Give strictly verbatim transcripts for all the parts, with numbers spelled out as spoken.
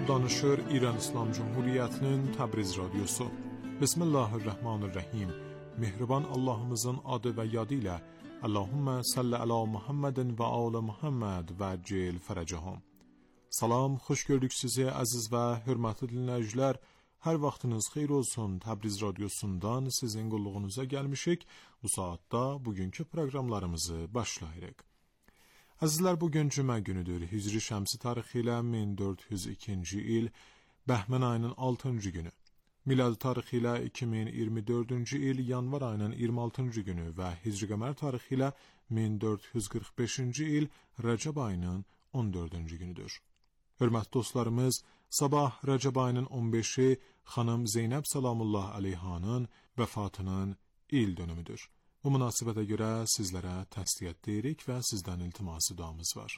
danışır İran İslam Cumhuriyyətinin Təbriz Radyosu. Bismillahirrahmanirrahim. Mehriban Allah'ımızın adı ve yadı ile Allahümme salli ala Muhammedin ve ala Muhammed ve cil ferəcəhum. Salam, xoş gördük sizi əziz və hörmətli dinləyicilər. Hər vaxtınız xeyir olsun. Təbriz Radyosundan sizin qulluğunuza gəlmişik. Bu saatda bugünkü proqramlarımızı başlayırıq. Əzizlər, bugün cümə günüdür. Hicri şəmsi tarixi ilə min dörd yüz ikinci il Bəhmən ayının altıncı günü. Miladi tarixi ilə iki min iyirmi dördüncü il yanvar ayının iyirmi altıncı günü və Hicri qəmər tarixi ilə min dörd yüz qırx beşinci il Rəcəb ayının on dördüncü günüdür. Hörmətli dostlarımız, sabah Rəcəb ayının on beşi xanım Zeynəb Salamullah Aleyhanın vəfatının il dönümüdür. Bu münasibətə görə sizlərə təsdiyyət deyirik və sizdən iltiması duamız var.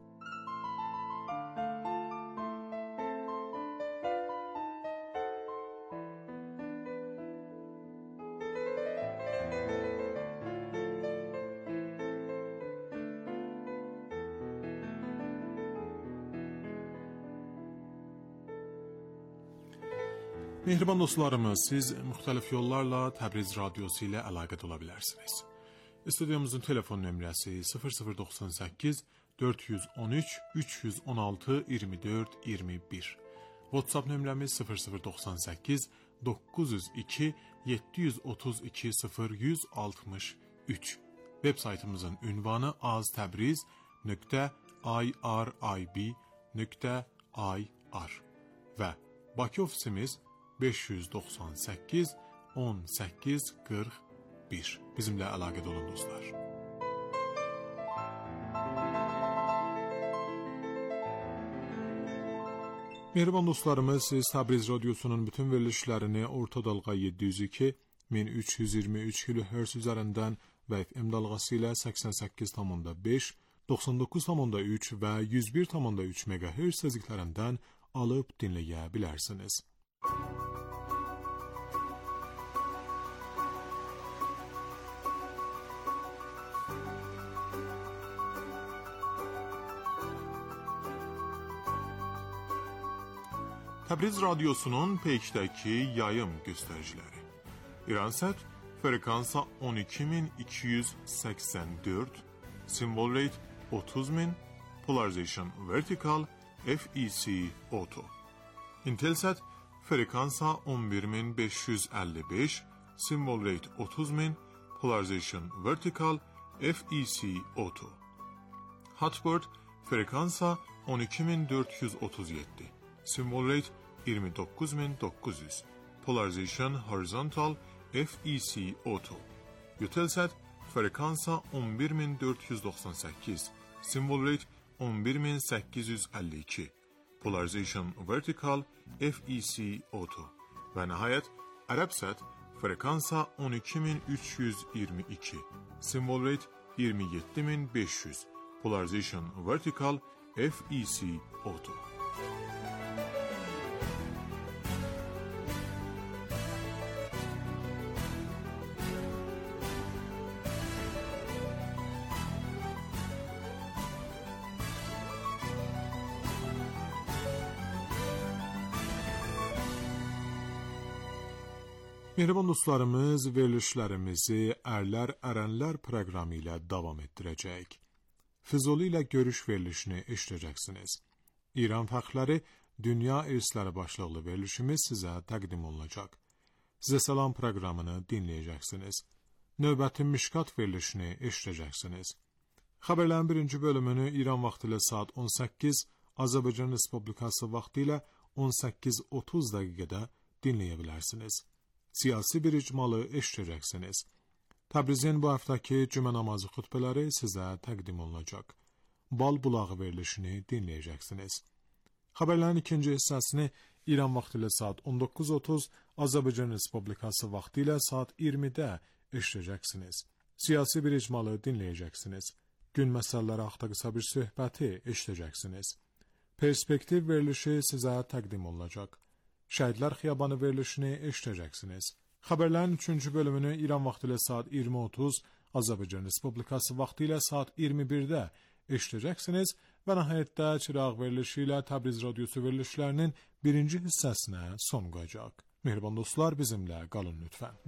Mehriban dostlarımız, siz müxtəlif yollarla Təbriz Radyosu ilə əlaqədə ola bilərsiniz. Stüdyomuzun telefon nömrəsi sıfır sıfır doxsan səkkiz dörd yüz on üç üç yüz on altı iyirmi dörd iyirmi bir. WhatsApp nömrəmiz sıfır sıfır doxsan səkkiz doqquz yüz iki yeddi yüz otuz iki sıfır yüz altmış üç. Web saytımızın ünvanı aztabriz nöqtə irib nöqtə ir və Bakı ofisimiz beş yüz doxsan səkkiz on səkkiz qırx bir. Bizimlə əlaqədə olun dostlar. Mehriban dostlarımız, siz Təbriz Radyosunun bütün verilişlərini orta dalğa yeddi yüz iki min üç yüz iyirmi üç kilohertz üzərindən və F M dalğası ilə səksən səkkiz tam beş, doxsan doqquz tam üç və yüz bir tam üç megahertz tezliklərindən alıb dinləyə bilərsiniz. Təbriz Radyosunun peykdəki yayım göstəriciləri. İransat frekansa on iki min iki yüz səksən dörd, symbol rate otuz min, polarization vertical, F E C auto. Intelsat frekansa on bir min beş yüz əlli beş, symbol rate otuz min, polarization vertical, F E C auto. Hotbird frekansa on iki min dörd yüz otuz yeddi, symbol rate iyirmi doqquz min doqquz yüz, polarization horizontal, F E C auto. Eutelsat frekansa on bir min dörd yüz doxsan səkkiz, symbol rate on bir min səkkiz yüz əlli iki, polarization vertical, F E C auto. Və nəhayət Arabsat frekansa on iki min üç yüz iyirmi iki, symbol rate iyirmi yeddi min beş yüz, polarization vertical, F E C auto. Mehriban dostlarımız, verilişlərimizi Ərlər Ərənlər proqramı ilə davam etdirəcək. Füzuli ilə görüş verilişini eşidəcəksiniz. İran fəxrləri Dünya İrsləri başlıqlı verilişimiz sizə təqdim olunacaq. Sizə salam proqramını dinləyəcəksiniz. Növbəti Mişkat verilişini eşidəcəksiniz. Xəbərlərin birinci bölümünü İran vaxtı ilə saat on səkkiz, Azərbaycan Respublikası vaxtı ilə on səkkiz otuz dəqiqədə dinləyə bilərsiniz. Siyasi bir icmalı eşidəcəksiniz. Təbrizin bu həftəki cümə namazı xutbələri sizə təqdim olunacaq. Bal bulağı verilişini dinləyəcəksiniz. Xəbərlərin ikinci hissəsini İran vaxtı ilə saat on doqquz otuz, Azərbaycan Respublikası vaxtı ilə saat iyirmidə eşidəcəksiniz. Siyasi bir icmalı dinləyəcəksiniz. Gün məsələləri haqqında qısa bir söhbəti eşidəcəksiniz. Perspektiv verilişi sizə təqdim olunacaq. Şəhidlər Xiyabanı verilişini eşidəcəksiniz. Xəbərlərin üçüncü bölümünü İran vaxtı ilə saat iyirmi otuz, Azərbaycan Respublikası vaxtı ilə saat iyirmi birdə eşidəcəksiniz və nəhayətdə çıraq verilişi ilə Təbriz radiosu verilişlərinin birinci hissəsinə son qoyacaq. Mehriban dostlar, bizimlə qalın lütfən.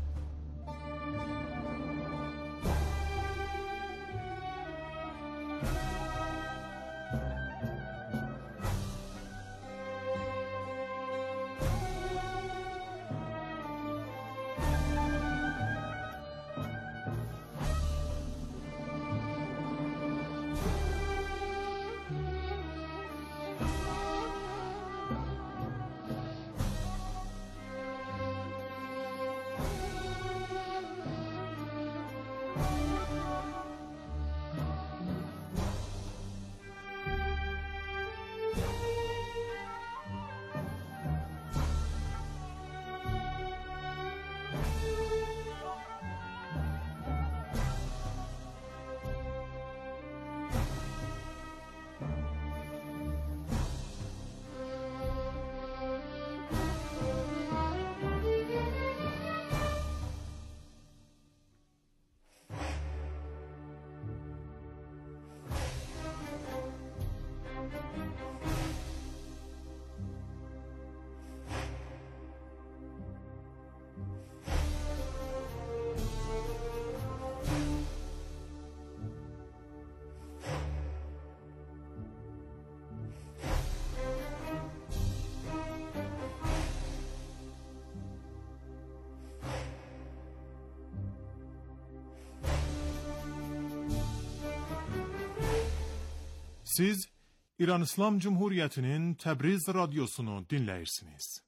Siz İran İslam Cumhuriyeti'nin Təbriz radyosunu dinləyirsiniz.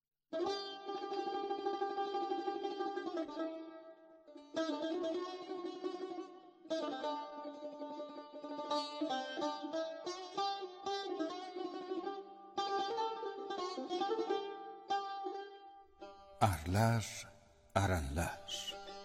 Ərlər, ərənlər.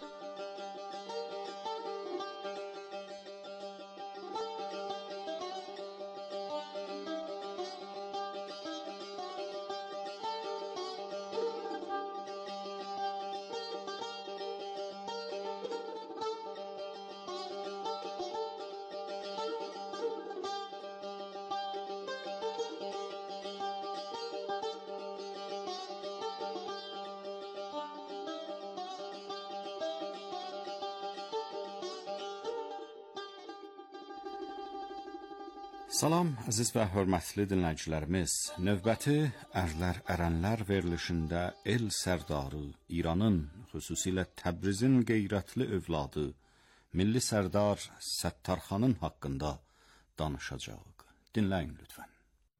Salam, əziz və hörmətli dinləyicilərimiz. Növbəti Ərlər Ərənlər verilişində el sərdarı, İranın, xüsusilə Təbrizin qeyrətli övladı, milli sərdar Səttarxanın haqqında danışacağıq. Dinləyin lütfən.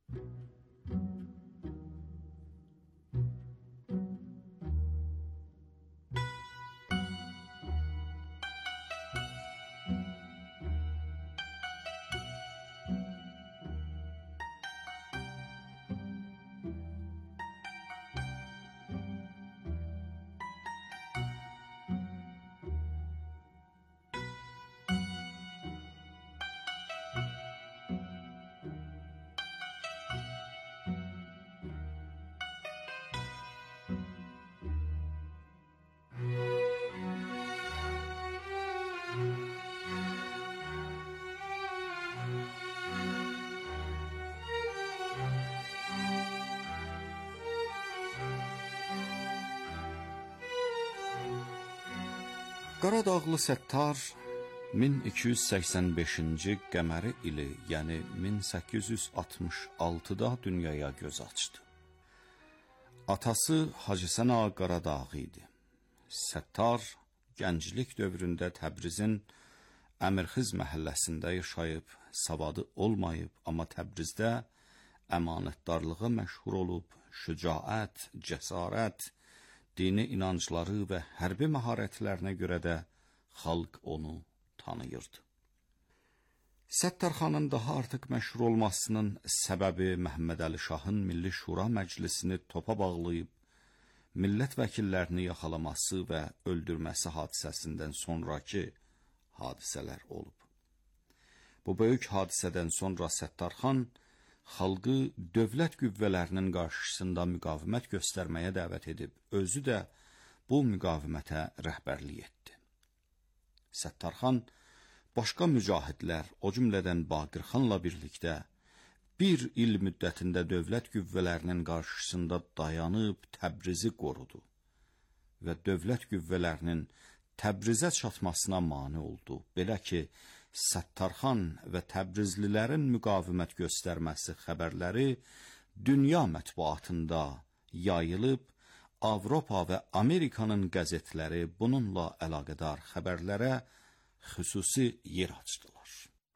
Qaradağlı Səttar min iki yüz səksən beşinci qəməri ili, yəni min səkkiz yüz altmış altıda dünyaya göz açdı. Atası Hacı Sən Ağa Qaradağ idi. Səttar gənclik dövründə Təbrizin Əmirxiz məhəlləsində yaşayıb, savadı olmayıb, amma Təbrizdə əmanətdarlığa məşhur olub, şücaət, cəsarət, dini inancları və hərbi məharətlərinə görə də xalq onu tanıyırdı. Səttarxanın daha artıq məşhur olmasının səbəbi Məhəmməd Əli Şahın Milli Şura Məclisini topa bağlayıb, millət vəkillərini yaxalaması və öldürməsi hadisəsindən sonraki hadisələr olub. Bu böyük hadisədən sonra Səttarxan xalqı dövlət qüvvələrinin qarşısında müqavimət göstərməyə dəvət edib, özü də bu müqavimətə rəhbərlik etdi. Səttarxan başqa mücahidlər, o cümlədən Baqirxanla birlikdə bir il müddətində dövlət qüvvələrinin qarşısında dayanıb Təbrizi qorudu və dövlət qüvvələrinin Təbrizə çatmasına mane oldu. Belə ki, Səttarxan və Təbrizlilərin müqavimət göstərməsi xəbərləri dünya mətbuatında yayılıb, Avropa və Amerikanın qəzetləri bununla əlaqədar xəbərlərə xüsusi yer açdılar.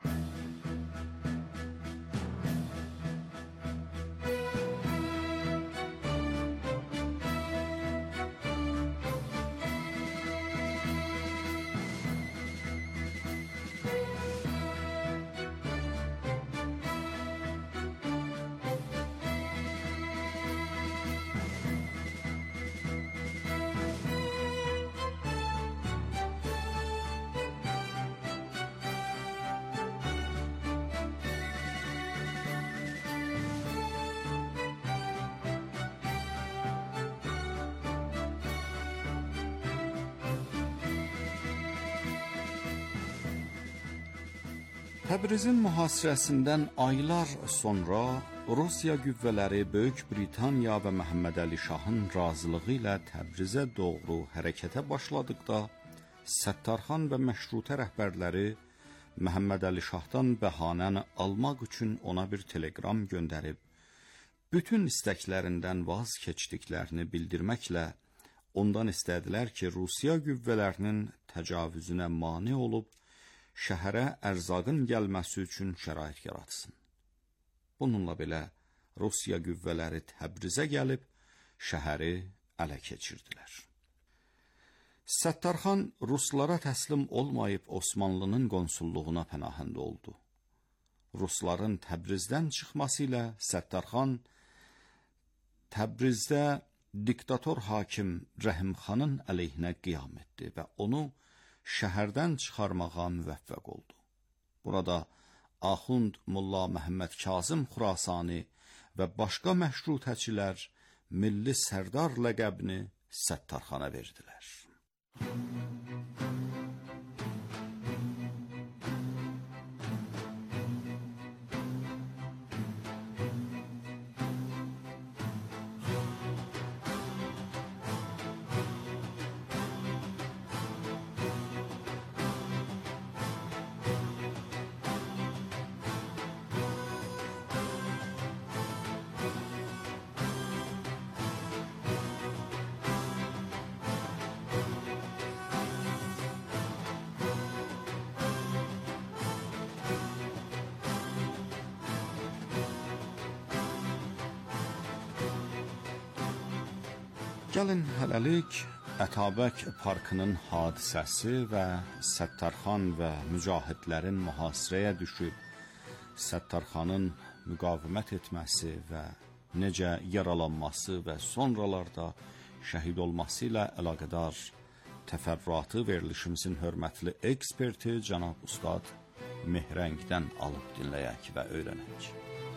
Təbrizin mühasirəsindən aylar sonra Rusiya qüvvələri Böyük Britaniya və Məhəmməd Əli Şahın razılığı ilə Təbrizə doğru hərəkətə başladıqda, Səttarxan və məşrutə rəhbərləri Məhəmməd Əli Şahdan bəhanəni almaq üçün ona bir telegram göndərib, bütün istəklərindən vaz keçdiklərini bildirməklə ondan istədilər ki, Rusiya qüvvələrinin təcavüzünə mane olub, şəhərə ərzaqın gəlməsi üçün şərait yaratsın. Bununla belə Rusiya qüvvələri Təbrizə gəlib, şəhəri ələ keçirdilər. Səttarxan Ruslara təslim olmayıb Osmanlının konsulluğuna pənahəndə oldu. Rusların Təbrizdən çıxması ilə Səttarxan Təbrizdə diktator hakim Rəhimxanın əleyhinə qiyam etdi və onu şəhərdən çıxarmağa müvəffəq oldu. Burada Axund Molla Məhəmməd Kazım Xurasani və başqa məşrutəçilər Milli Sərdar ləqəbini Səttarxana verdilər. Gəlin hələlik Ətabək parkının hadisəsi və Səttarxan və mücahidlərin mühasirəyə düşüb, Səttarxanın müqavimət etməsi və necə yaralanması və sonralarda şəhid olması ilə əlaqədar təfərrüatı verilişimizin hörmətli eksperti cənab Ustad Mehrəngdən alıb dinləyək və öyrənək.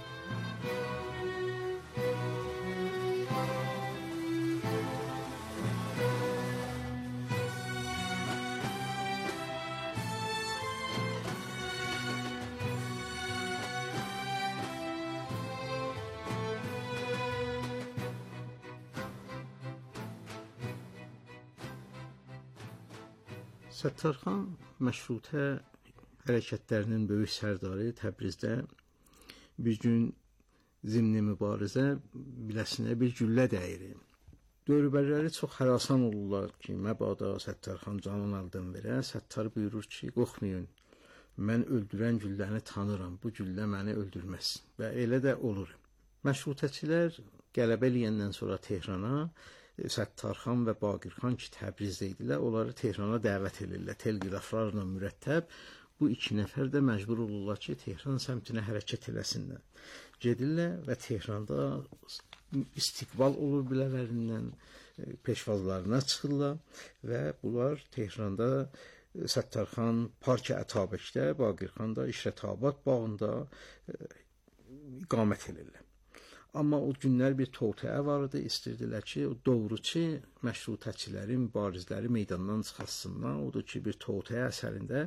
Səttarxan məşrutə hərəkətlərinin böyük sərdarı Təbrizdə bir gün zimni mübarizə biləsinə bir güllə dəyir. Dövrbəriləri çox hərasan olurlar ki, məbada Səttarxan canın əldən verə. Səttar buyurur ki, qorxmayın, mən öldürən gülləni tanıram, bu güllə məni öldürməz və elə də olur. Məşrutəçilər qələbə eləyəndən sonra Tehrana Səttarxan və Baqirxan ki, Təbrizdə idilər, onları Tehrana dəvət edirlər. Telqraflarla mürəttəb bu iki nəfər də məcbur olurlar ki, Tehran səmtinə hərəkət eləsinlər. Gedirlər və Tehranda istiqbal olur bilələrindən, peşvazlarına çıxırlar və bunlar Tehranda Səttarxan Park Ətabəkdə, Baqirxan da İşrətabad bağında iqamət edirlər. Amma o günlər bir totəyə var idi, istəyirdilər ki, o doğruçu məşrutəçilərin, mübarizləri meydandan çıxartsınlar. Odur ki, bir totəyə əsərində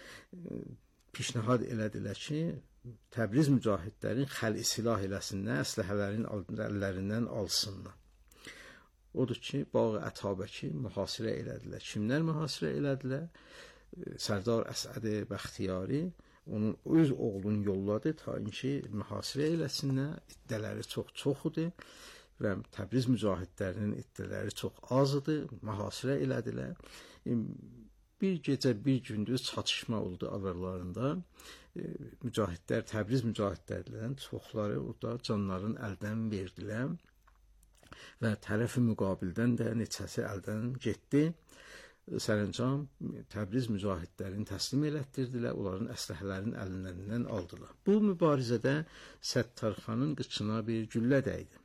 pişnahad elədilər ki, Təbriz mücahidlərin xəl silah eləsinlər, əsləhələrin əllərindən alsınlar. Odur ki, Bağı Ətabəki mühasirə elədilər. Kimlər mühasirə elədilər? Sərdar Əsəd Bəxtiyari onun öz oğlunu yolladı ta ki mühasirə eləsinlər. İddələri çox çox idi və Təbriz mücahidlərinin iddələri çox az idi. Mühasirə elədilər. Bir gecə, bir gündüz çatışma oldu aralarında. Mücahidlər, Təbriz mücahidlərindən çoxları orada canlarını əldən verdilər və tərəfi müqabildən də neçəsi əldən getdi. Sərəncam Təbriz mücahidlərini təslim elətdirdilər, onların əsləhələrin əllərindən aldılar. Bu mübarizədə Səttarxanın qıçına bir güllə dəydi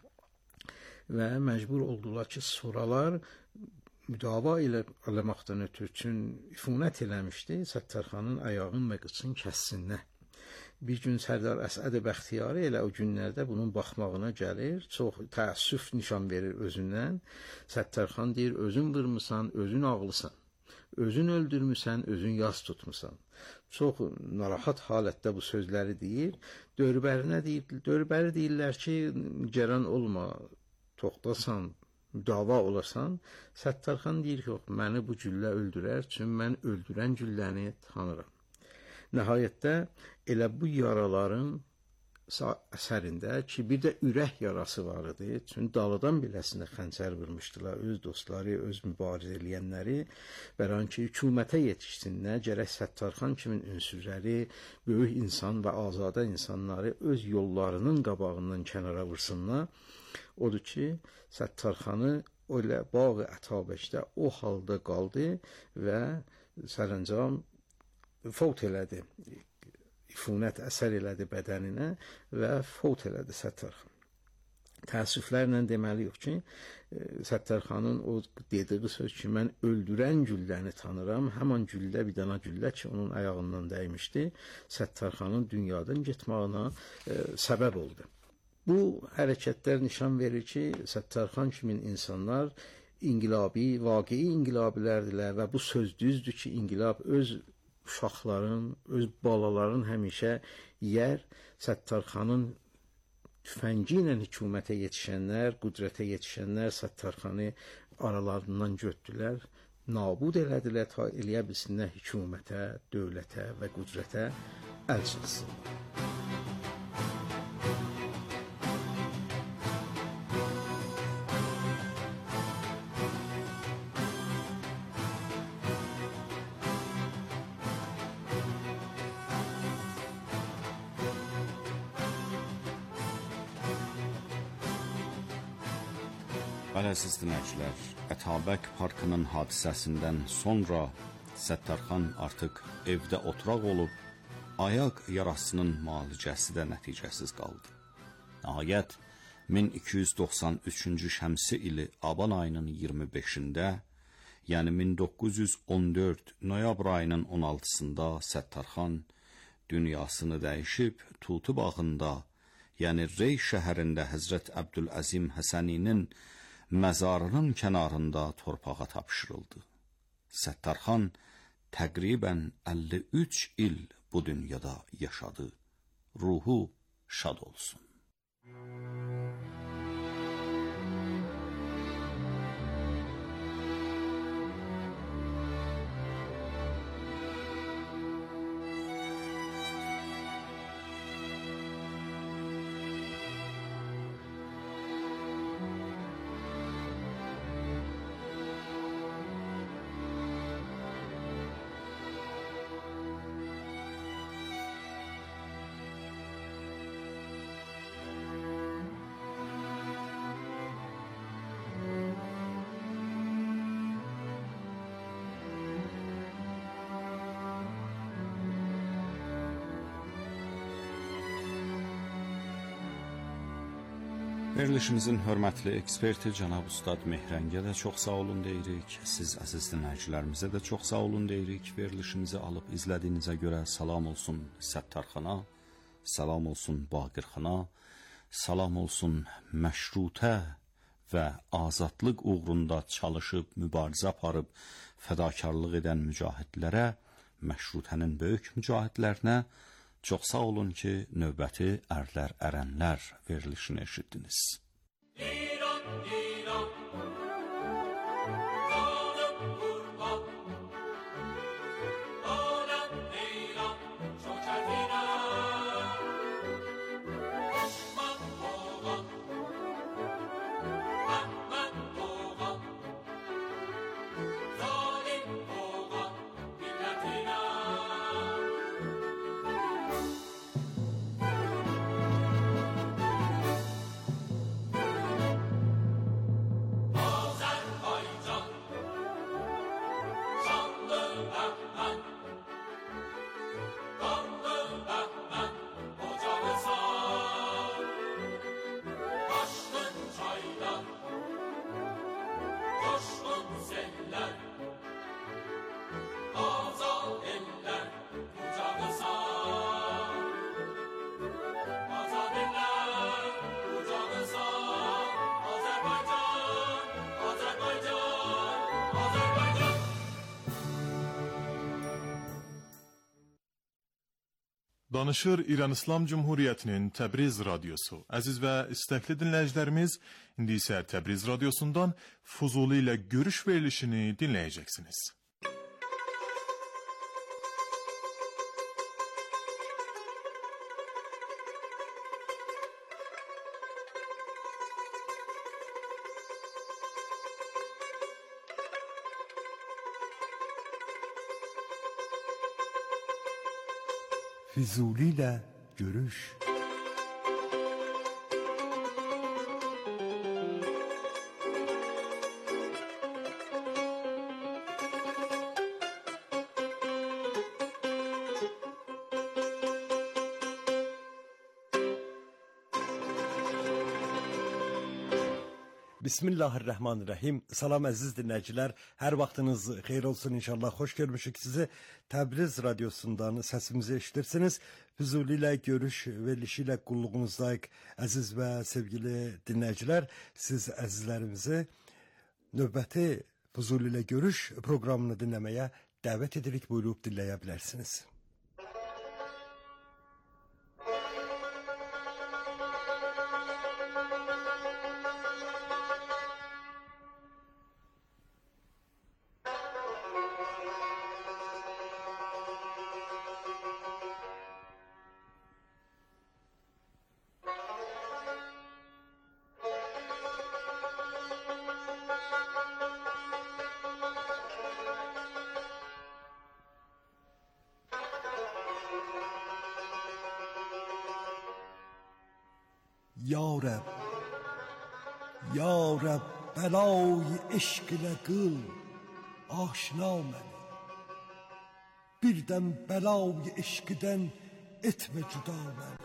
və məcbur oldular ki, sonralar müdava ilə eləməkdən ötürü üçün ifunət eləmişdi, Səttarxanın ayağını və qıçını kəssinlər. Bir gün Sərdar Əsəd Bəxtiyari elə o günlərdə bunun baxmağına gəlir, çox təəssüf nişan verir özündən. Səttarxan deyir, özün vurmusan, özün ağlısan, özün öldürmüsən, özün yas tutmusan. Çox narahat halətdə bu sözləri deyir. Dörbərinə deyir, dörbəri deyirlər ki, gərən olma, toxtasan, müdava olasan. Səttarxan deyir ki, məni bu güllə öldürər, çünki mən öldürən gülləni tanırım. Nəhayətdə elə bu yaraların əsərində ki, bir də ürək yarası var idi. Çünki dağlıdan biləsində xəncər vurmuşdular öz dostları, öz mübarizə eləyənləri. Bəran ki, hökumətə yetişsinlər, gərək Səttarxan kimi ünsürləri, böyük insan və azadə insanları öz yollarının qabağından kənara vursunlar. Odur ki, Səttarxanı elə Bağı Ətabəkdə o halda qaldı və sərəncam fot elədi, ifunət əsər elədi bədəninə və fot elədi Səttarxan. Təəssüflərlə deməli yox ki, Səttarxanın o dediği söz ki, mən öldürən gülləni tanıram, həman güllə bir dana güllə ki, onun ayağından dəymişdi, Səttarxanın dünyadan getməyinə e, səbəb oldu. Bu hərəkətlər nişan verir ki, Səttarxan kimi insanlar inqilabi, vaqei inqilabilərdirlər və bu söz düzdür ki, inqilab öz uşaqların, öz balaların həmişə yer. Səttarxanın tüfəngi ilə hökumətə yetişənlər, qüdrətə yetişənlər Səttarxanı aralarından götürdülər, nabud elədilər, ta eləyə bilsinlər hökumətə, dövlətə və qüdrətə əl çatsınlar. Əziz dinləyicilər, Ətabək parkının hadisəsindən sonra Səttarxan artıq evdə oturaq olub, ayaq yarasının müalicəsi də nəticəsiz qaldı. Nəhayət, min iki yüz doxsan üçüncü şəmsi ili Aban ayının iyirmi beşində, yəni min doqquz yüz on dörd noyabr ayının on altısında Səttarxan dünyasını dəyişib, Tutu bağında, yəni Rey şəhərində Həzrət Əbdüləzim Həsəninin məzarının kənarında torpağa tapşırıldı. Səttarxan təqribən əlli üç il bu dünyada yaşadı. Ruhu şad olsun. Verilişimizin hörmətli eksperti cənab Ustad Mehrəngə də çox sağ olun deyirik. Siz əziz dinləyicilərimizə də çox sağ olun deyirik. Verilişimizi alıb izlədiyinizə görə salam olsun Səttarxana, salam olsun Baqirxana, salam olsun məşrutə və azadlıq uğrunda çalışıb, mübarizə aparıb, fədakarlıq edən mücahidlərə, məşrutənin böyük mücahidlərinə çox sağ olun ki, növbəti ərlər, ərənlər verilişini eşitdiniz. İran, İran, canım qurban, aləm İran, şökətinə, düşman oğan, Məhməd oğan, zalim oğan, millətinə. Danışır İran İslam Cumhuriyyətinin Təbriz radiosu. Əziz və istəkli dinləyicilərimiz, indi isə Təbriz radiosundan Füzuli ilə görüş verilişini dinləyəcəksiniz. Füzuli ilə görüş. Bismillahirrahmanirrahim. Salam əziz dinləyicilər. Hər vaxtınız xeyir olsun inşallah. Xoş görmüşük sizi. Təbriz radiosundan səsimizi eşidirsiniz. Füzuli ilə görüş verilişi ilə qulluğunuzdayıq əziz və sevgili dinləyicilər. Siz əzizlərimizi növbəti Füzuli ilə görüş proqramını dinləməyə dəvət edirik. Buyurub dinləyə bilərsiniz. Ya Rəbb, Ya Rəbb, bəlay eşq ilə qıl, aşina məni. Birdən bəlay eşqdən etmə cüda məni.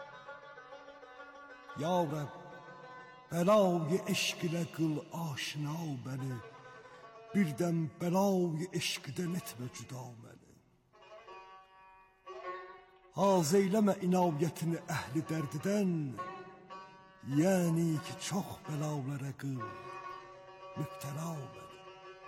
Ya Rəbb, bəlay eşq ilə qıl, aşina məni. Birdən bəlay eşqdən etmə cüda məni. Haz eyləmə inayətini əhli dərdidən, yəni ki, çox bəlalara qıl, mübtəla məni.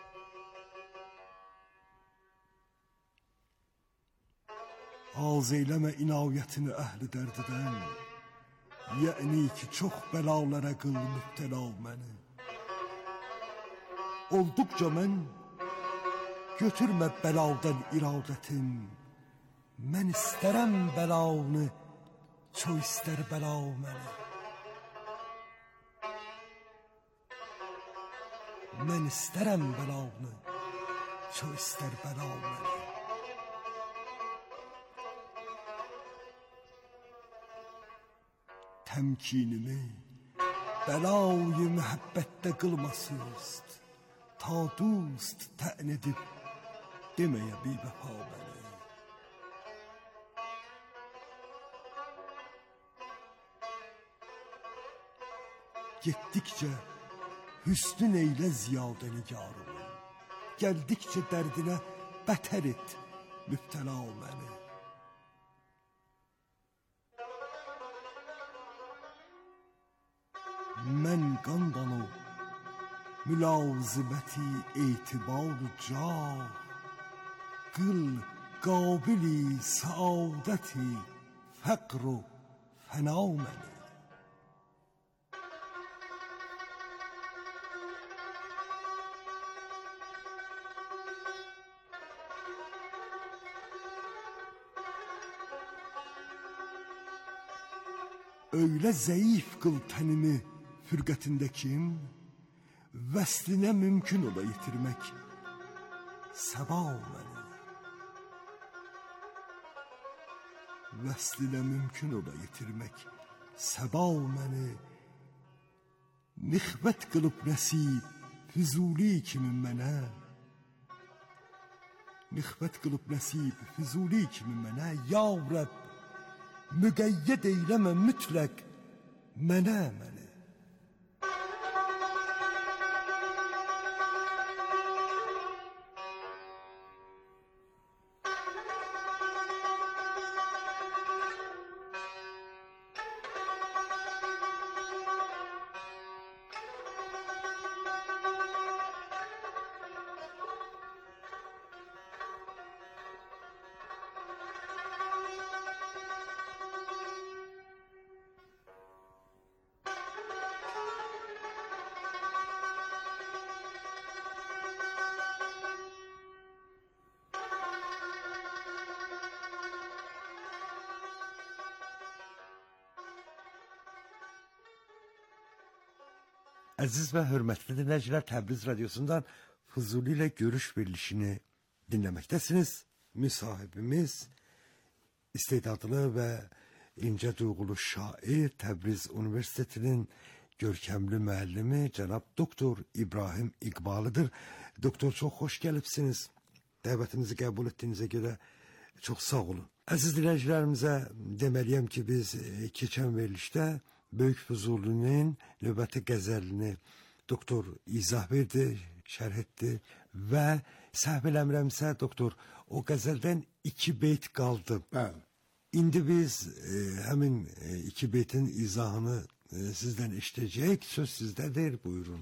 Haz eyləmə inayətini əhli dərdidən, yəni ki, çox bəlalara qıl, mübtəla məni. Olduqca mən, götürmə bəladan iradətim, mən istərəm bəlanı, çox istər bəla məni. Mən istərəm bəlanı, çox istər bəla məni. Təmkinimi bəlayı məhəbbətdə qılmasınız, ta dost tə'n edib deməyə bir vəfa məni. Getdikcə hüsnün eylə ziyadə nigarımı, gəldikcə dərdinə bətər et mübtəla məni. من قندانو ملازمتی اعتبار جاه قل قابلی سعادتی فقر و فنا منی. Öyle zayıf kıl tenimi fırgatinde kim, vesline mümkün ola yitirmek seba məni. Vesline mümkün ola yitirmek seba məni. Nixbət qılıb nəsib Füzuli kimi mənə, nixbət qılıb nəsib Füzuli kimi mənə, ya Rəbb müqəyyəd eyləmə mütləq mənə məni. Əziz və hörmətli dinləyicilər, Təbriz Radyosu'ndan Füzuli ile görüş verilişini dinləməkdəsiniz. Müsahibimiz istedadlı və incə duyğulu şair, Təbriz Üniversitetinin görkəmli müəllimi cənab doktor İbrahim İqbalıdır. Doktor, çox xoş gəlibsiniz. Dəvətimizi qəbul etdiyinizə görə çox sağ olun. Əziz dinləyicilərimizə deməliyəm ki, biz keçən verilişdə Böyük Füzuli'nin növbəti qəzəlini doktor izah verdi, şərh etdi və səhv eləmirəmsə doktor o qəzəldən iki beyt qaldı. Bəli. İndi biz e, həmin e, iki beytin izahını e, sizdən eşitəcəyik. Söz sizdədir, buyurun.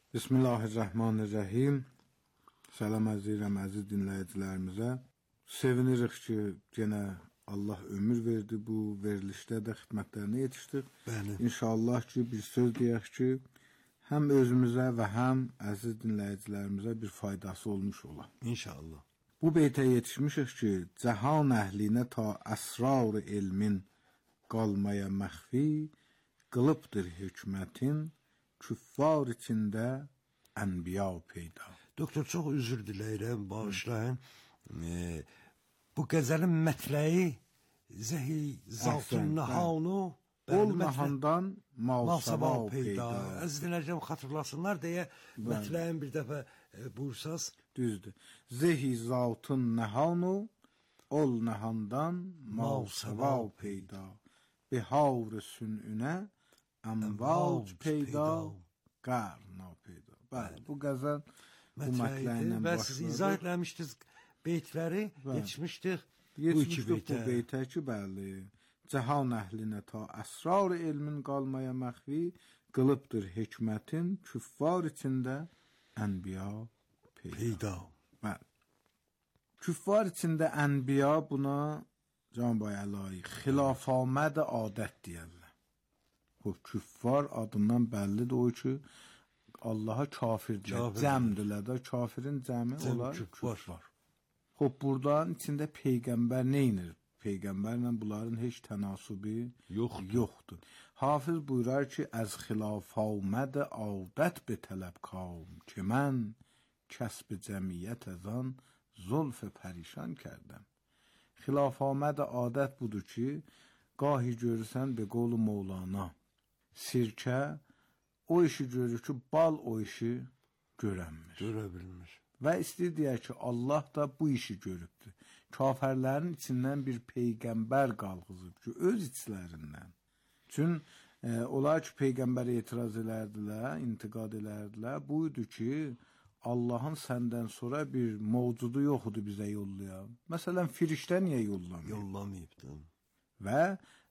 Bismillahirrahmanirrahim. Salam əzizəm əziz dinləyicilərimizə. Sevinirik ki, yenə Allah ömür verdi, bu verilişdə də xidmətlərinə yetişdik. Bəli. İnşallah ki, bir söz deyək ki, həm özümüzə və həm əziz dinləyicilərimizə bir faydası olmuş ola. İnşallah. Bu beytə yetişmişik ki, cəhan əhlinə ta əsrar elmin qalmaya məxfi, qılıbdır hikmətin, küffar içində ənbiya peyda. Doktor, çox üzr diləyirəm, bağışlayın. Ee, bu qəzəlin mətləyi Zəhi zatun nəhanu ol nəhandan malsabab malsabab peyda. peyda. Əziz dinləyicilər, xatırlasınlar deyə mətləyin bir dəfə e, buyursaz. Düzdür. Zəhi zatun nəhanu ol nəhandan malsabab peyda. Bihavr sününə əmvac peyda qarna peyda. Bəli, bu qəzəl bu mətləyindən Və siz izah eləmişdiniz beytləri, yetişmişdik bu iki Yetmişdik bu beytə. beytə ki, bəli. Cəhan əhlinə ta əsrar elmin qalmaya məxfi, qılıbdır hikmətin, küffar içində ənbiya peyda. Peyda. Bəli. Küffar içində ənbiya buna Can-boy Əlayi xilafaməd adət deyərlər. Bu küffar adından bəllidir o ki, Allaha kafirdir. Cəmdirlər də kafirin cəmi Cəm olar küffar. küffar. Xoş, buradan içində peyğəmbər nə edir? Peyğəmbərlə bunların heç tənasubi yoxdur. yoxdur. Hafiz buyurar ki, az xilafaməd adət be tələb qavm ki, mən kəsb cəmiyyət azan zulf pərişan kərdim. Xilafaməd adət budur ki, qahi görürsən be qolu Mevlana, sirkə o işi görür ki, bal o işi görənmir. Görə bilmir. Və istəyir deyək ki, Allah da bu işi görübdür. Kafirlərin içindən bir peyğəmbər qalğızıb ki, öz içlərindən. Çün e, onlar ki, peyğəmbərə etiraz elərdilər, intiqad elərdilər. Buydu ki, Allahın səndən sonra bir mövcudu yoxdur bizə yollayan. Məsələn, firiştə niyə yollamıyor? Yollamayıbdı. Və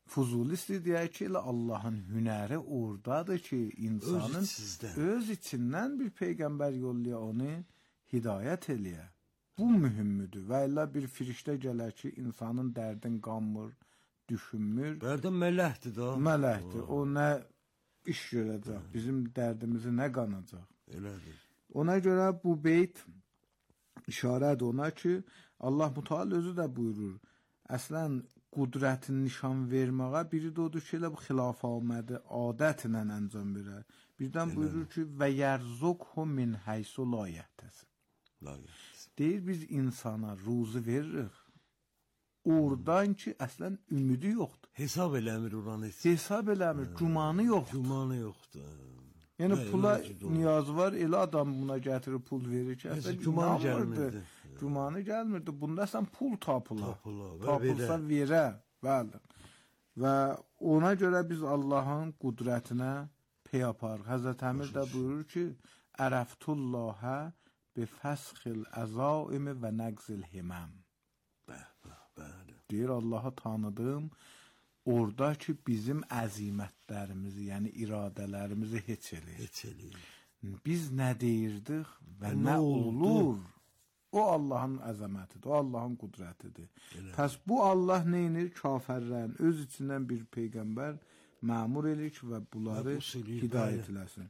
Fuzuli istəyir ki, elə Allahın hünəri oradadır ki, insanın öz, öz içindən bir peyğəmbər yollaya, onu hidayət eləyə. Bu mühümdür. Və elə bir firiştə gələr ki, insanın dərdin qanmır, düşünmür. Bərdən mələhdir da. Mələhdir. O nə iş görəcək, bizim dərdimizi nə qanacaq. Elədir. Ona görə bu beyt işarədir ona ki, Allah Müteala özü də buyurur. Əslən, qudrətin nişan verməyə biri də odur ki, elə bu xilaf amədi adətlə əncam verər. Birdən buyurur ki, və yərzukhu min haysu la yəhtasib. Deyir, biz insana ruzu veririk. Oradan ki, əslən ümidi yoxdur. Hesab eləmir oranı. Hesab eləmir, gümanı yoxdur. Gümanı yoxdur. Yəni pula niyaz var, elə adam buna gətirib pul verir ki, əslən gümanı gəlmirdi. Gümanı gəlmirdi. Bunda sən pul tapıla. Tapıla. Tapılsa verə. Bəli. Və ona görə biz Allahın qudrətinə pey aparıq. Həzrət Əmir də buyurur ki, ərəftullahə bi fəsxil əzaimi və nəqzil himəm. Bəli. Deyir, Allahı tanıdım. Orada ki, bizim əzimətlərimizi, yəni iradələrimizi heç eləyir. Heç eləyir. Biz nə deyirdik və nə, nə oldu? olur? O Allahın əzəmətidir, o Allahın qudrətidir. Elə. Pəs bu Allah neynir? Kafirlərin öz içindən bir peyğəmbər məmur eləyir ki, və bunları hidayət eləsin.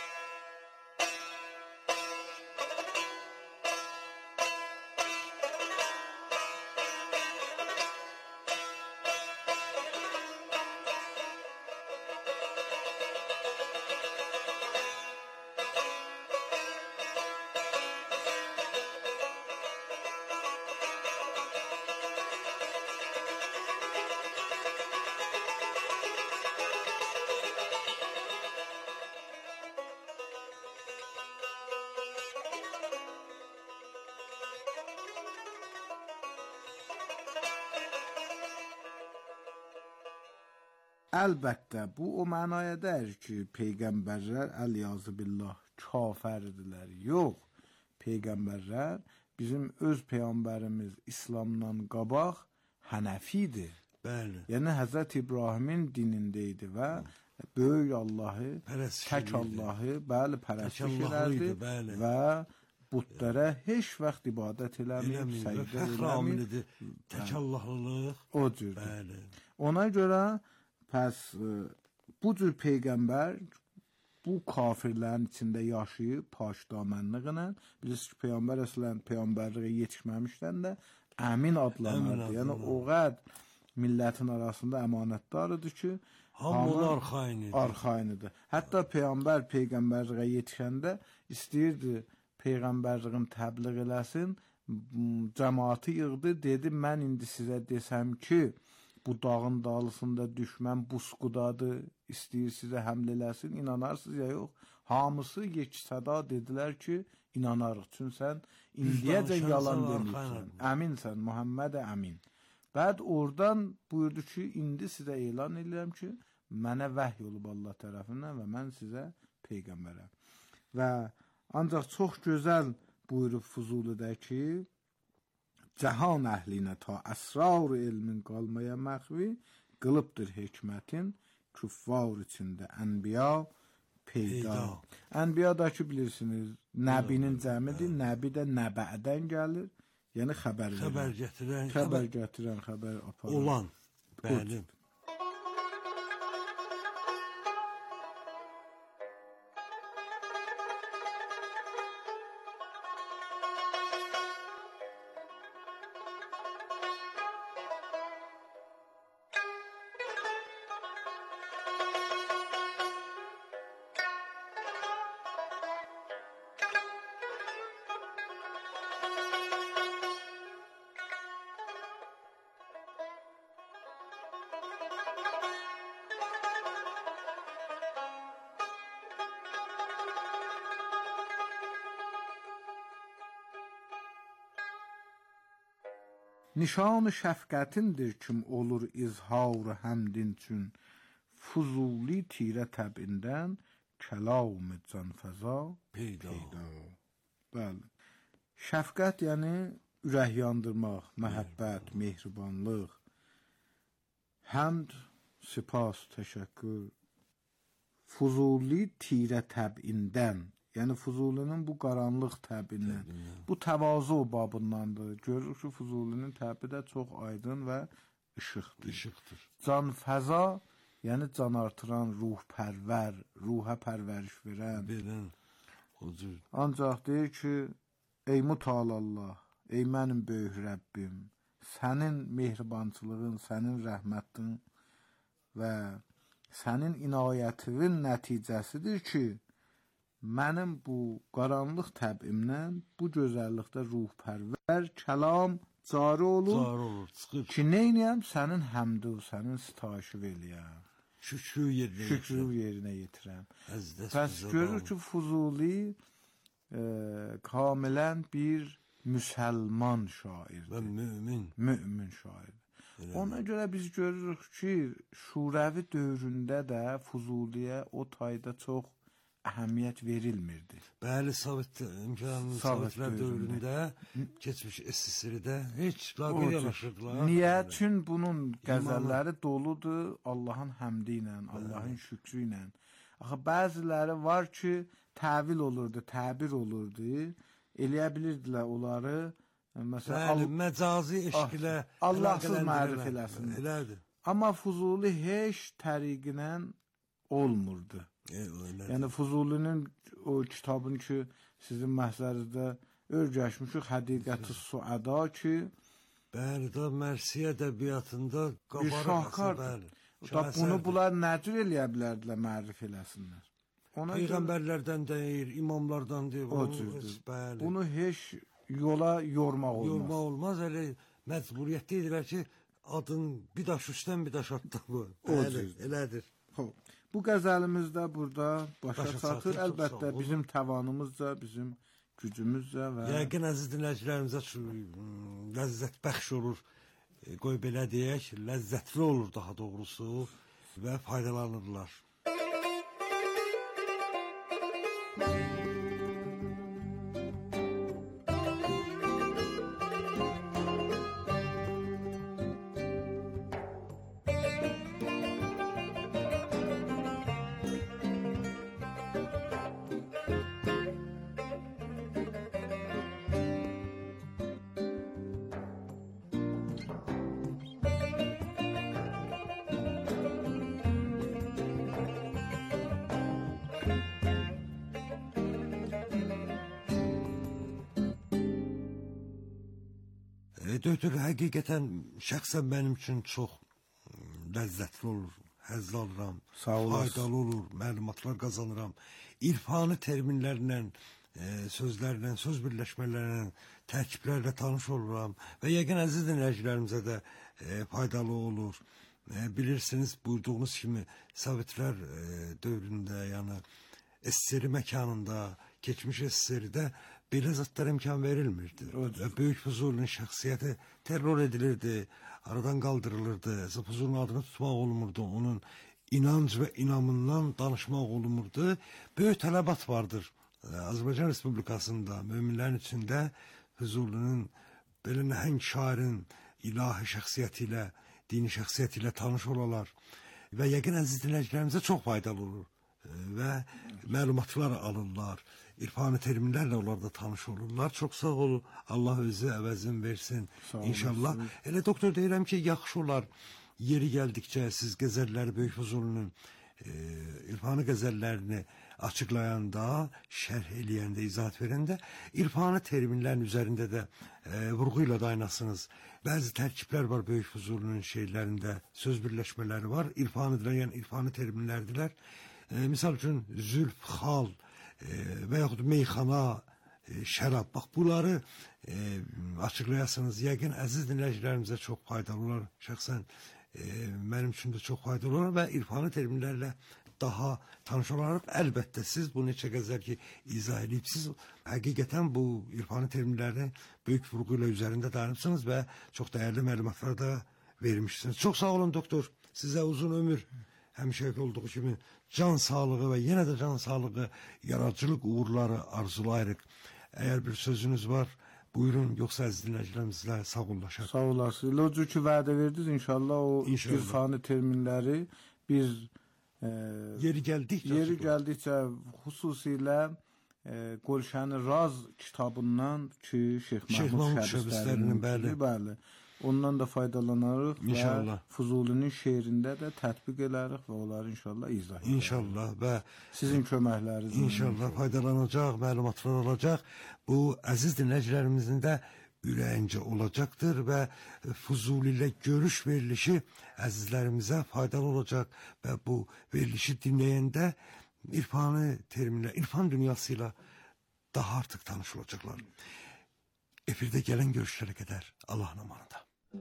Əlbəttə, bu o mənaya deyir ki, peyğəmbərlər əl-yazı billah kafirdirlər. Yox, peyğəmbərlər bizim öz peyğəmbərimiz İslamdan qabaq Hənəfidir. Bəli. Yəni Həzrət İbrahimin dinindeydi və böyük Allahı, tək Allahı, bəli, pərəstiş edirdi və butlara heç vaxt ibadət eləmir, səcdə eləmir. Tək Allahlılıq. O cür. Bəli. Ona görə pəs bu cür peyğəmbər bu kafirlərin içində yaşayıb paşdamənliqlə, bilirsiniz ki, peyğəmbər əslən peyğəmbərliyə yetişməmişdən də əmin adlanırdı. Yəni o qədər millətin arasında əmanətdarıdır ki, hamı arxayinidir. Arxayinidir. Hətta peyğəmbər peyğəmbərliyə yetişəndə istəyirdi peyğəmbərliyin təbliğ eləsin, cəmaatı yığdı, dedi, mən indi sizə desəm ki, bu dağın dalısında düşmən busqudadır, istəyir sizə həml eləsin, inanarsınız ya yox. Hamısı yeksəda dedilər ki, inanarıq. Çünki sən indiyəcə yalan demirsən. Əminsən, Muhammed əmin. Bəd oradan buyurdu ki, indi sizə elan edirəm ki, mənə vəhy olub Allah tərəfindən və mən sizə peyğəmbərəm. Və ancaq çox gözəl buyurub Fuzulidə ki, Cəhan əhlinə ta əsrar elmin qalmaya məxvi, qılıbdır hikmətin, küffar içində ənbiya peyda. Ənbiya da ki, bilirsiniz, nəbinin cəmidir, nəbi də nəbədən gəlir, yəni xəbər verir. Xəbər gətirən, xəbər gətirən, xəbər aparan. Olan, bəli. Nişan-ı şəfqətindir kim olur izhar-ı həmdin üçün, Fuzuli tirə təbindən kəlam-ı canfəza peyda. Bəli. Şəfqət yəni ürək yandırmaq, məhəbbət, mehribanlıq. Həmd Sipas, təşəkkür. Fuzuli tirə təbiindən, yəni Fuzulinin bu qaranlıq təbiindən, bu təvazu babındandır. Görürük ki, Fuzulinin təbi də çox aydın və işıqdır. İşıqdır. Can fəza, yəni can artıran, ruh pərvər, ruha pərvəriş verən. Verən. O cür. Ancaq deyir ki, ey Mutalallah, ey mənim böyük Rəbbim, sənin mehribançılığın, sənin rəhmətin və sənin inayətinin nəticəsidir ki, mənim bu qaranlıq təbimdən bu gözəllikdə ruhpərvər kəlam cari olur, Cari olur, çıxır. ki, neynəyəm? Sənin həmdi, sənin sitayışı eləyəm. Şükrü yerinə Şükrü yerinə yetirəm. Əzdə Bəs görür ki, Fuzuli e, kamilən bir müsəlman şairdir. və mümin. Mümin şairdir. Ona görə biz görürük ki, Şurəvi dövründə də Fuzuliyə o tayda çox əhəmiyyət verilmirdi. Bəli, Sovet imkanının Sovet Sovetlər dövründə. dövründə keçmiş S S R-də heç laqeyd yanaşırdılar. Niyə? Çünki bunun qəzəlləri doludur Allahın həmdi ilə, Allahın şükrü ilə. Axı bəziləri var ki, təvil olurdu, təbir olurdu. Eləyə bilirdilər onları. Məsələn, Bəli, məcazi eşqilə Allahsız mərif eləsin. Elədir. Amma Fuzuli heç təriqinə olmurdu. E, elədir. Yəni Fuzulinin o kitabını ki, sizin məhzərinizdə örgəşmişik, Həqiqəti Suəda ki, Bəli, da Mərsi ədəbiyyatında bir qabarıq şahkardır. Da bunu bunlar nəcür eləyə bilərdilər, mərif eləsinlər. Ona görə Peyğəmbərlərdən deyir, imamlardan deyir. o bunu- cürdür. Bəli. Bunu heç yola yormaq olmaz. Yorma olmaz, elə məcburiyyətdə edirlər ki, adın bir daş üstdən bir daş atdı bu. Bəli, cüzdür. elədir. Ho. Bu qəzəlimiz də burada başa Başa çatır. çatır, çox Əlbəttə sağ olun. bizim təvanımız da, bizim gücümüz də və Yəqin əziz dinləyicilərimizə şu, mm, ləzzət bəxş olur. E, qoy belə deyək, ləzzətli olur daha doğrusu və faydalanırlar. E, Doktor, həqiqətən şəxsən mənim üçün çox mm, ləzzətli olur. Həzz alıram, Sağ olasın. faydalı olur, məlumatlar qazanıram. İrfani terminlərlə, e, sözlərlə, söz birləşmələrlə, tərkiblərlə tanış oluram və yəqin əziz dinləyicilərimizə də e, faydalı olur. E, bilirsiniz, buyurduğunuz kimi Sovetlər e, dövründə, yəni S S R məkanında, keçmiş S S R-də belə zatlara imkan verilmirdi. Və Böyük Fuzulinin şəxsiyyəti terror edilirdi, aradan qaldırılırdı, Fuzulinin adını tutmaq olmurdu, onun inanc və inamından danışmaq olmurdu. Böyük tələbat vardır Azərbaycan Respublikasında, möminlərin içində Fuzulinin belə nəhəng şairin ilahi şəxsiyyəti ilə, dini şəxsiyyəti ilə tanış olalar və yəqin əziz dinləyicilərimizə çox faydalı olur və məlumatlar alırlar, irfani terminlərlə onlar da tanış olurlar. Çox sağ olun, Allah özü əvəzin versin inşallah. Elə doktor deyirəm ki, yaxşı olar yeri gəldikcə siz qəzəlləri Böyük Fuzulinin e, irfani qəzəllərini açıqlayanda, şərh eləyəndə, izahat verəndə irfani terminlərin üzərində də e, vurğu ilə dayanasınız. Bəzi tərkiblər var Böyük Fuzulinin şeirlərində, söz birləşmələri var, irfanidirlər, yəni irfani terminlərdirlər. E, misal üçün zülf, xal e, və yaxud meyxana, e, şərab, bax bunları e, açıqlayasınız. Yəqin əziz dinləyicilərimizə çox faydalı olar. Şəxsən e, mənim üçün də çox faydalı olar və irfani terminlərlə daha tanış olaraq əlbəttə siz bu neçə qəzəl ki izah edibsiz, həqiqətən bu irfani terminlərini böyük vurğu ilə üzərində dayanıbsınız və çox dəyərli məlumatlar da vermişsiniz. Çox sağ olun doktor. Sizə uzun ömür, həmişə olduğu kimi can sağlığı və yenə də can sağlığı, yaradıcılıq uğurları arzulayırıq. Əgər bir sözünüz var, Buyurun, yoxsa əziz dinləyicilərimizlə sağollaşaq. Sağ olasınız. Elə o cür ki, vədə verdiniz, inşallah o İnşallah. irfani terminləri biz e, Yeri gəldikcə yeri gəldikcə xüsusilə e, Qolşəni Raz kitabından ki, Şeyx Şeyx Mahmud Mahmud Şəbistərinin, bəli. bəli. Ondan da faydalanarıq İnşallah. və Fuzulinin şeirində də tətbiq edərik və onları inşallah izah edərik. İnşallah və Sizin köməklərinizlə İnşallah faydalanacaq, məlumatlar olacaq. Bu əziz dinləyicilərimizin də ürəyincə olacaqdır və Fuzuli ilə görüş verilişi əzizlərimizə faydalı olacaq və bu verilişi dinləyəndə irfani terminlə, irfan dünyası ilə daha artıq tanış olacaqlar. Efirdə gələn görüşlərə qədər Allahın amanında.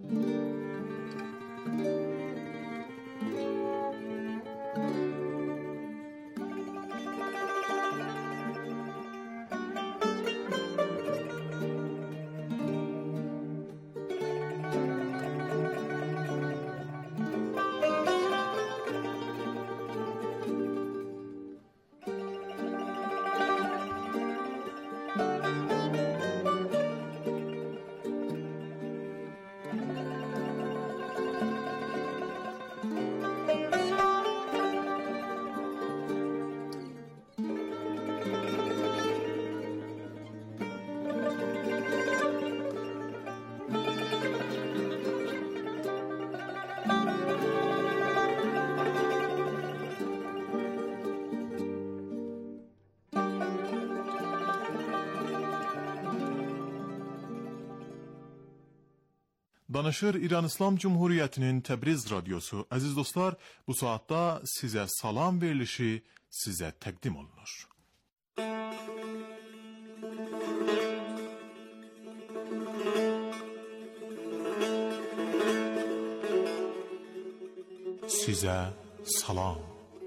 Danışır İran İslam Cumhuriyyətinin Təbriz radiosu. Əziz dostlar, bu saatda sizə salam verilişi sizə təqdim olunur. Sizə salam.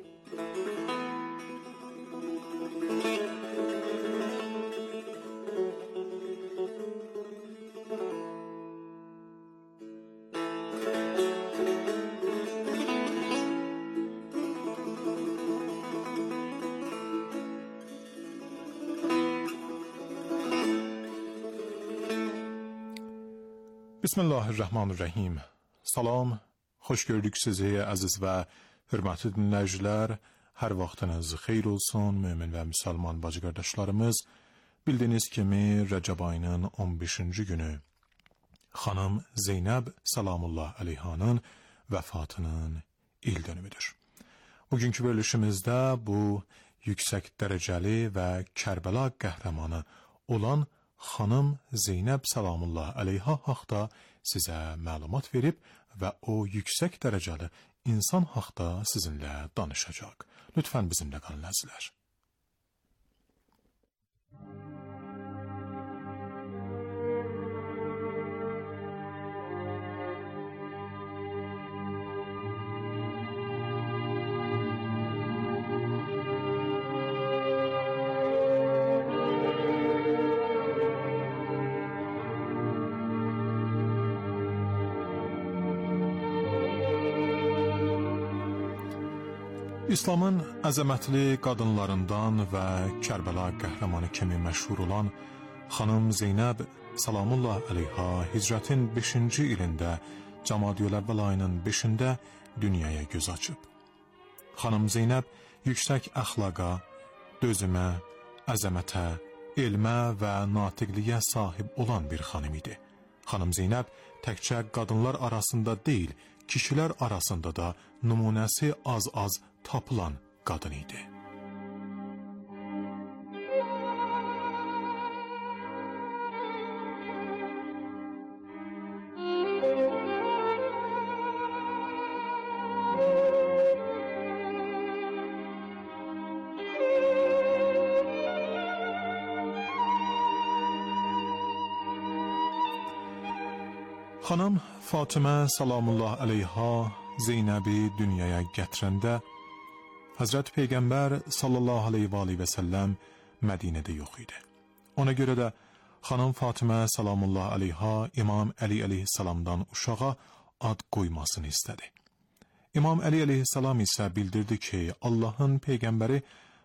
Bismillahirrahmanirrahim. Salam, xoş gördük sizi əziz və hörmətli dinləyicilər. Hər vaxtınız xeyir olsun, mömin və müsəlman bacı qardaşlarımız. Bildiyiniz kimi Rəcəb ayının on beşinci günü xanım Zeynəb Salamullah əleyhanın vəfatının il dönümüdür. Bugünkü bölüşümüzdə bu yüksək dərəcəli və Kərbəla qəhrəmanı olan xanım Zeynəb Salamullah əleyha haqda sizə məlumat verib və o yüksək dərəcəli insan haqda sizinlə danışacaq. Lütfən bizimlə qalın əzizlər. İslamın əzəmətli qadınlarından və Kərbəla qəhrəmanı kimi məşhur olan xanım Zeynəb Salamullah əleyha hicrətin beşinci ilində Cəmadiyül Əvvəl ayının beşində dünyaya göz açıb. Xanım Zeynəb yüksək əxlaqa, dözümə, əzəmətə, elmə və natiqliyə sahib olan bir xanım idi. Xanım Zeynəb təkcə qadınlar arasında deyil, kişilər arasında da nümunəsi az-az tapılan qadın idi. Xanım Fatimə Salamullah əleyha Zeynəbi dünyaya gətirəndə Həzrət Peyğəmbər sallallahu aleyhi və səlləm Mədinədə yox idi. Ona görə də xanım Fatimə Salamullah əleyha İmam Əli əleyhissalamdan uşağa ad qoymasını istədi. İmam Əli əleyhissalam isə bildirdi ki, Allahın Peyğəmbəri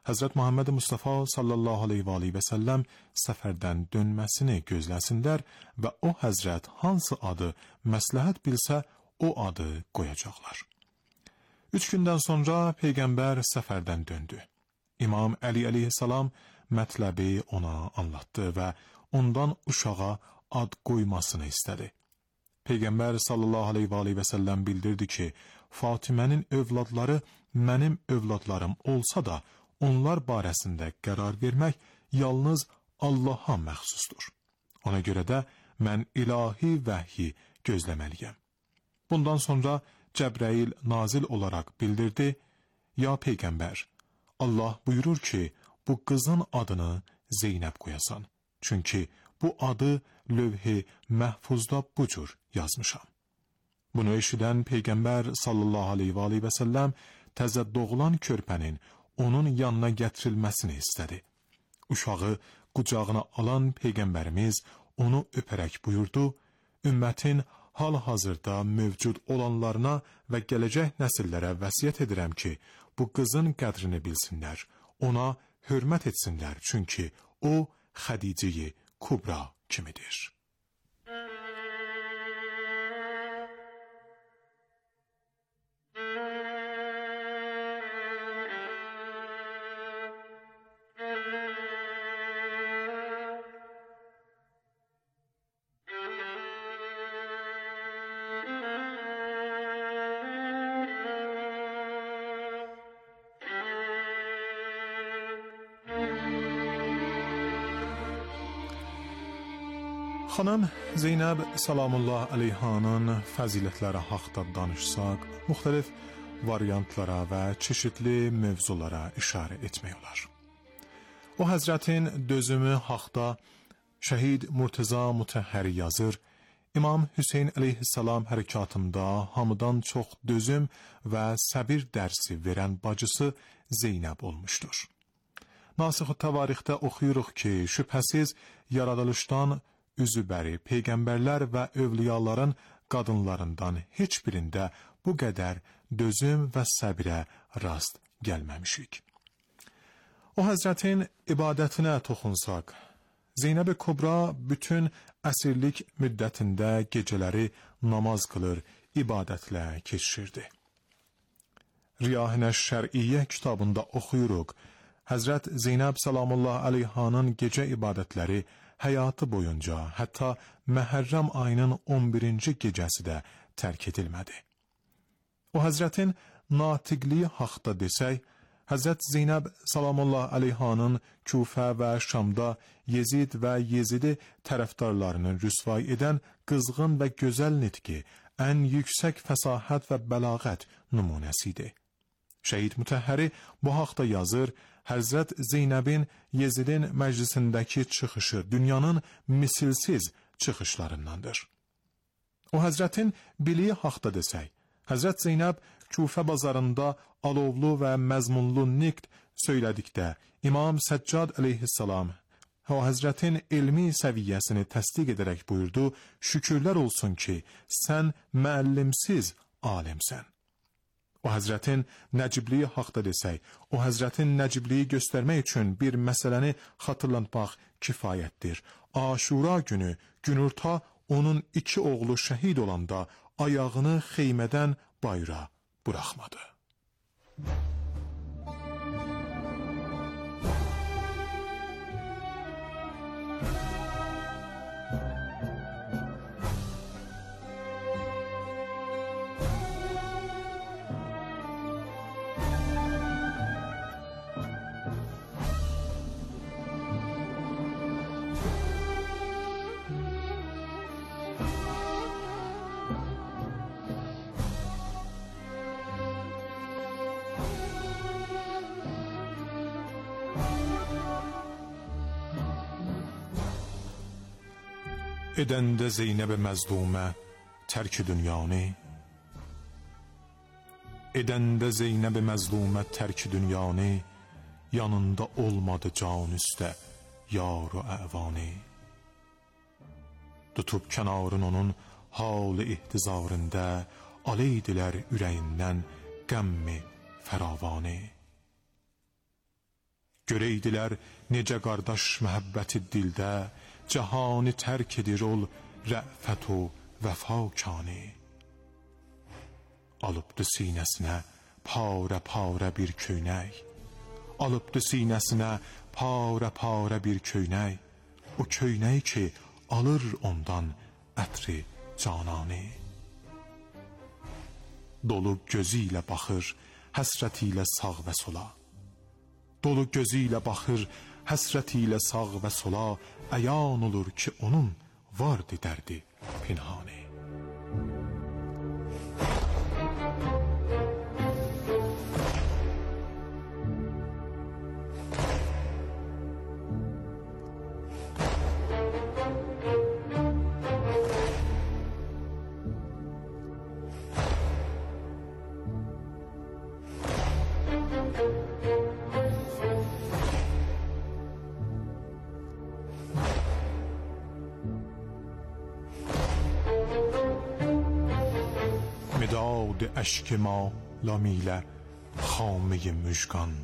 Həzrət Muhammed Mustafa sallallahu aleyhi və aleyhi və səlləm səfərdən dönməsini gözləsinlər və o həzrət hansı adı məsləhət bilsə o adı qoyacaqlar. Üç gündən sonra Peyğəmbər səfərdən döndü. İmam Əli əleyhissalam mətləbi ona anlattı və ondan uşağa ad qoymasını istədi. Peyğəmbər sallallahu aleyhi və aleyhi və səlləm bildirdi ki, Fatimənin övladları mənim övladlarım olsa da, onlar barəsində qərar vermək yalnız Allaha məxsusdur. Ona görə də mən ilahi vəhyi gözləməliyəm. Bundan sonra Cəbrəil nazil olaraq bildirdi, ya Peyğəmbər, Allah buyurur ki, bu qızın adını Zeynəb qoyasan. Çünki bu adı lövh-i məhfuzda bu cür yazmışam. Bunu eşidən Peyğəmbər sallallahu aleyhi və aleyhi və səlləm təzə doğulan körpənin onun yanına gətirilməsini istədi. Uşağı qucağına alan Peyğəmbərimiz onu öpərək buyurdu, ümmətin hal-hazırda mövcud olanlarına və gələcək nəsillərə vəsiyyət edirəm ki, bu qızın qədrini bilsinlər, ona hörmət etsinlər, çünki o Xədicə-i Kubra kimidir. Xanım Zeynəb salamullah əleyhanın fəzilətləri haqda danışsaq, müxtəlif variantlara və çeşitli mövzulara işarə etmək olar. O həzrətin dözümü haqda Şəhid Murtəza Mutəhhəri yazır, İmam Hüseyn əleyhissalam hərəkatında hamıdan çox dözüm və səbir dərsi verən bacısı Zeynəb olmuşdur. Nasix-ı Təvarixdə oxuyuruq ki, şübhəsiz yaradılışdan üzübəri peyğəmbərlər və övliyaların qadınlarından heç birində bu qədər dözüm və səbirə rast gəlməmişik. O həzrətin ibadətinə toxunsaq, Zeynəb-i Kubra bütün əsirlik müddətində gecələri namaz qılır, ibadətlə keçirirdi. Riyahinə Şər'iyyə kitabında oxuyuruq, Həzrət Zeynəb salamullah əleyhanın gecə ibadətləri həyatı boyunca, hətta Məhərrəm ayının on birinci gecəsi də tərk edilmədi. O həzrətin natiqliyi haqda desək, Həzrət Zeynəb salamullah əleyhanın Küfə və Şamda Yezid və Yezidi tərəfdarlarını rüsvay edən qızğın və gözəl nitqi ən yüksək fəsahət və bəlağət nümunəsidir. Şəhid Mutəhhəri bu haqda yazır, Həzrət Zeynəbin Yezidin məclisindəki çıxışı dünyanın misilsiz çıxışlarındandır. O həzrətin biliyi haqda desək, Həzrət Zeynəb Küfə bazarında alovlu və məzmunlu niqd söylədikdə İmam Səccad əleyhissalam o həzrətin elmi səviyyəsini təsdiq edərək buyurdu, şükürlər olsun ki, sən müəllimsiz alimsən. O həzrətin nəcibliyi haqda desək, o həzrətin nəcibliyi göstərmək üçün bir məsələni xatırlatmaq kifayətdir. Aşura günü günorta onun iki oğlu şəhid olanda ayağını xeymədən bayıra buraxmadı. Edəndə Zeynəb-i məzlumə tərk-i dünyanı, Edəndə Zeynəb-i məzlumə tərk-i dünyanı, yanında olmadı can üstə yar-ı əvani. Tutub kənarın onun hal-ı ihtizarında, aleydilər ürəyindən qəmmi fəravani. Görəydilər necə qardaş məhəbbəti dildə, cəhanı tərk edir ol rəfət o vəfa kani. Alıbdı sinəsinə pare pare bir köynək, alıbdı sinəsinə pare pare bir köynək, o köynək ki alır ondan ətri canani. Dolu gözü ilə baxır, həsrəti ilə sağ və sola. Dolu gözü ilə baxır, həsrəti ilə sağ və sola, əyan olur ki onun vardı dərdi pinhani. مداد اشک ما لامیله خامه مژگان،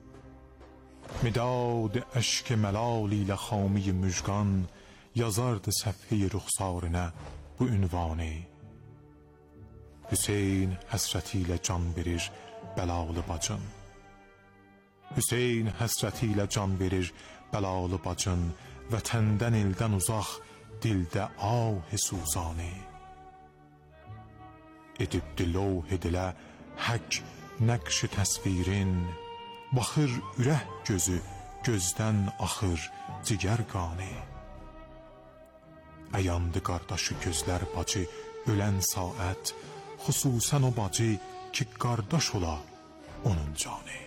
مداد اشک ملالیل خامه مژگان، yazardı səfhəyi ruxsarına bu ünvanı. Hüseyin həsrəti ilə can verir bəlalı bacın, Hüseyin həsrəti ilə can verir bəlalı bacın, vətəndən eldən uzaq dildə ah-i suzani. Edibdi lövh-i dilə həkk nəqş-i təsvirin, baxır ürək gözü gözdən axır cigər qani. Əyandı qardaşı gözlər bacı ölən saat, xüsusən o bacı ki qardaş ola onun canı.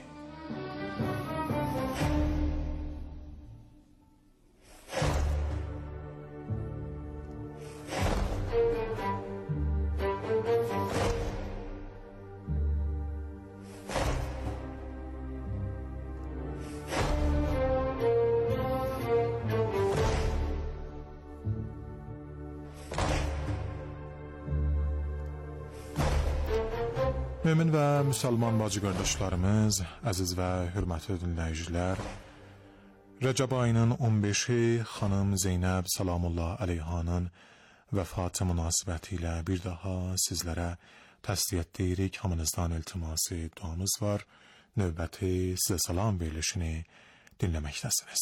Mömin və müsəlman bacı qardaşlarımız, əziz və hörmətli dinləyicilər, Rəcəb ayının on beşi xanım Zeynəb Salamullah əleyhanın vəfatı münasibəti ilə bir daha sizlərə təsliyyət deyirik. Hamınızdan iltiması duamız var. Növbəti sizə salam verilişini dinləməkdəsiniz.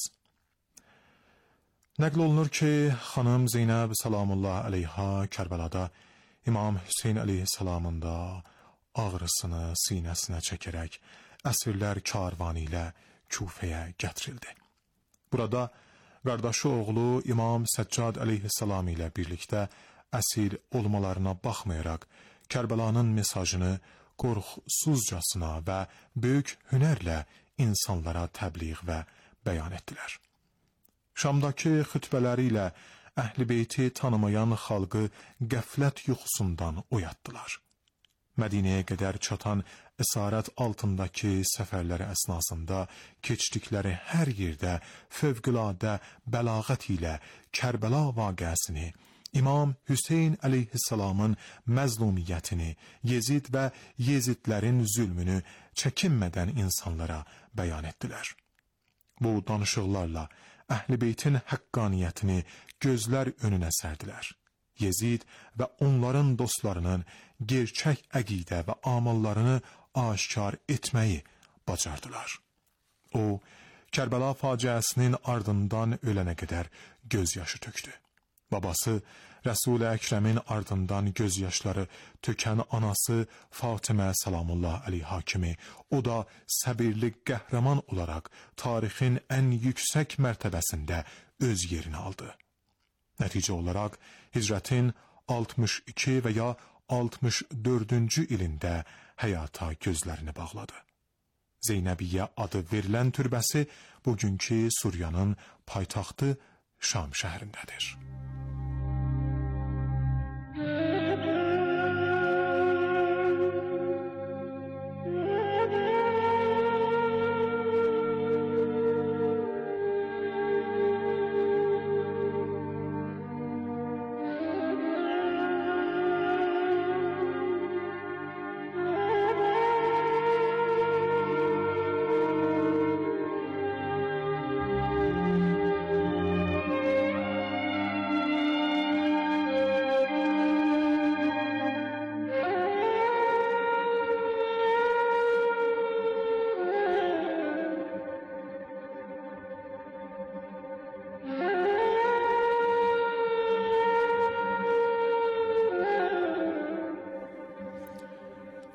Nəql olunur ki, xanım Zeynəb Salamullah əleyha Kərbəlada İmam Hüseyin əleyhissalamın da ağrısını sinəsinə çəkərək əsirlər karvanı ilə Kufəyə gətirildi. Burada qardaşı oğlu İmam Səccad əleyhissalam ilə birlikdə əsir olmalarına baxmayaraq Kərbəlanın mesajını qorxusuzcasına və böyük hünərlə insanlara təbliğ və bəyan etdilər. Şamdakı xütbələri ilə Əhl-i Beyti tanımayan xalqı qəflət yuxusundan oyatdılar. Mədinəyə qədər çatan əsarət altındakı səfərləri əsnasında keçdikləri hər yerdə fövqüladə bəlağət ilə Kərbəla vaqəsini, İmam Hüseyin əleyhissalamın məzlumiyyətini, Yezid və Yezidlərin zülmünü çəkinmədən insanlara bəyan etdilər. Bu danışıqlarla Əhl-i Beytin həqqaniyyətini gözlər önünə sərdilər. Yezid və onların dostlarının gerçək əqidə və amallarını aşkar etməyi bacardılar. O, Kərbəla faciəsinin ardından ölənə qədər gözyaşı tökdü. Babası Rəsul-i Əkrəmin ardından gözyaşları tökən anası Fatimə Salamullah əleyha kimi o da səbirli qəhrəman olaraq tarixin ən yüksək mərtəbəsində öz yerini aldı. Nəticə olaraq hicrətin altmış iki və ya altmış dördüncü ilində həyata gözlərini bağladı. Zeynəbiyyə adı verilən türbəsi bugünkü Suriyanın paytaxtı Şam şəhərindədir.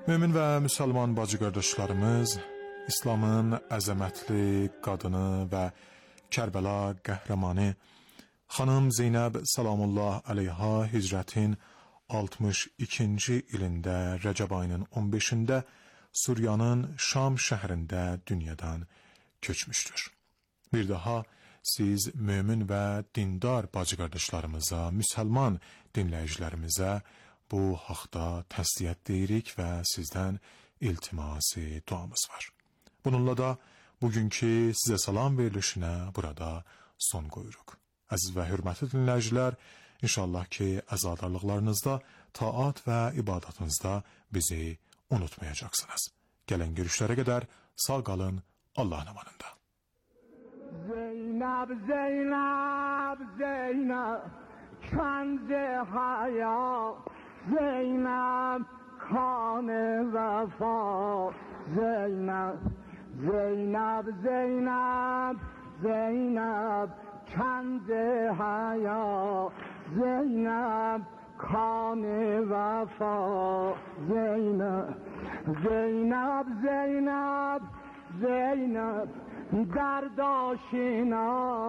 Mömin və müsəlman bacı qardaşlarımız, İslamın əzəmətli qadını və Kərbəla qəhrəmanı xanım Zeynəb Salamullah əleyha hicrətin altmış ikinci ilində Rəcəb ayının on beşində Suriyanın Şam şəhərində dünyadan köçmüşdür. Bir daha siz mömin və dindar bacı qardaşlarımıza, müsəlman dinləyicilərimizə bu haqda təsdiyyət deyirik və sizdən iltimasi duamız var. Bununla da bugünkü sizə salam verilişinə burada son qoyuruq. Əziz və hörmətli dinləyicilər, inşallah ki, əzadarlıqlarınızda, taat və ibadətinizdə bizi unutmayacaqsınız. Gələn görüşlərə qədər sağ qalın, Allahın amanında. Zeynəb, Zeynəb, Zeynəb, kənd-i haya, Zeynəb, kan-ı vəfa, Zeynəb, Zeynəb, Zeynəb, Zeynəb, kənd-i haya, Zeynəb, kan-ı vəfa, Zeynəb, Zeynəb, Zeynəb, Zeynəb, درداشینا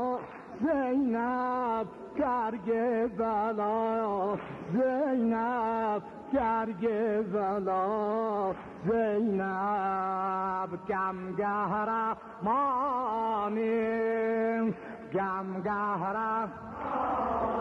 زینب گرگ بلا زینب گرگ بلا زینب گمگهرمانی گمگهرم